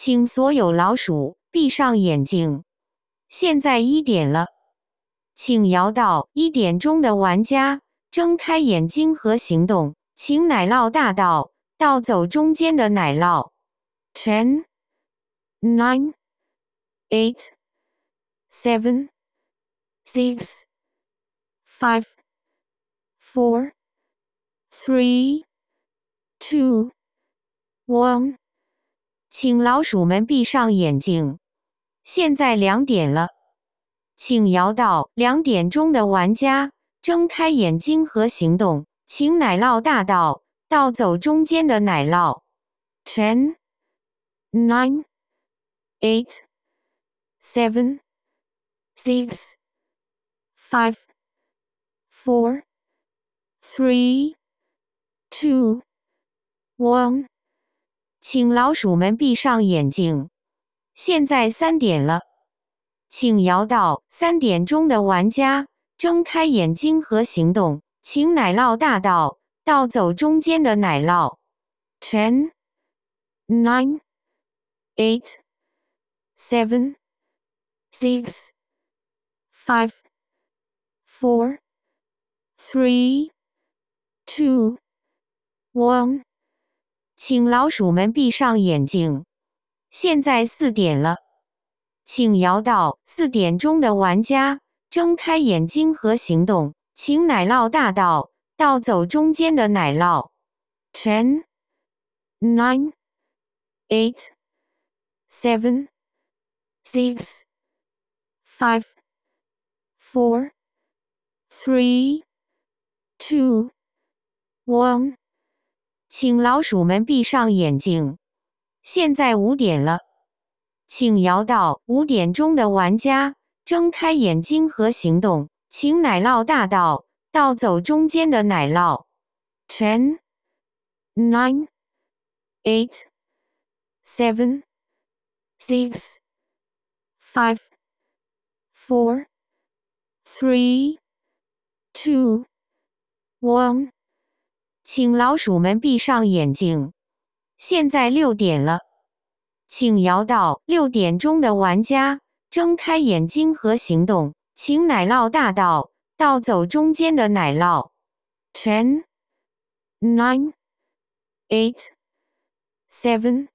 请所有老鼠闭上眼睛。现在1点了，请摇到1点钟的玩家睁开眼睛和行动。请奶酪大道盗走中间的奶酪。10, 9, 8, 7, 6, 5, 4, 3, 2, 1。请老鼠们闭上眼睛。现在2点了，请摇到2点钟的玩家睁开眼睛和行动。请奶酪大道盗走中间的奶酪。10, 9, 8, 7, 6, 5, 4, 3, 2, 1。请老鼠们闭上眼睛。现在3点了，请摇到3点钟的玩家睁开眼睛和行动。请奶酪大道盗走中间的奶酪。10, 9, 8, 7, 6, 5, 4, 3, 2, 1。请老鼠们闭上眼睛。现在4点了，请摇到4点钟的玩家睁开眼睛和行动。请奶酪大道盗走中间的奶酪。10, 9, 8, 7, 6, 5, 4, 3, 2, 1。请老鼠们闭上眼睛。现在5点了，请摇到5点钟的玩家睁开眼睛和行动。请奶酪大道盗走中间的奶酪。10, 9, 8, 7, 6, 5, 4, 3, 2, 1。请老鼠们闭上眼睛。现在6点了，请摇到6点钟的玩家睁开眼睛和行动。请奶酪大道盗走中间的奶酪。10, 9, 8, 7,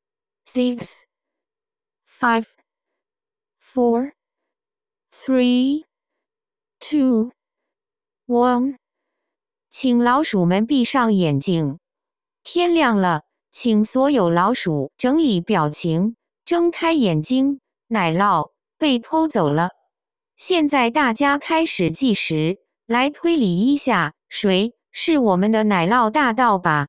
6, 5, 4, 3, 2, 1。请老鼠们闭上眼睛。天亮了，请所有老鼠整理表情，睁开眼睛。奶酪被偷走了。现在大家开始计时，来推理一下，谁是我们的奶酪大盗吧。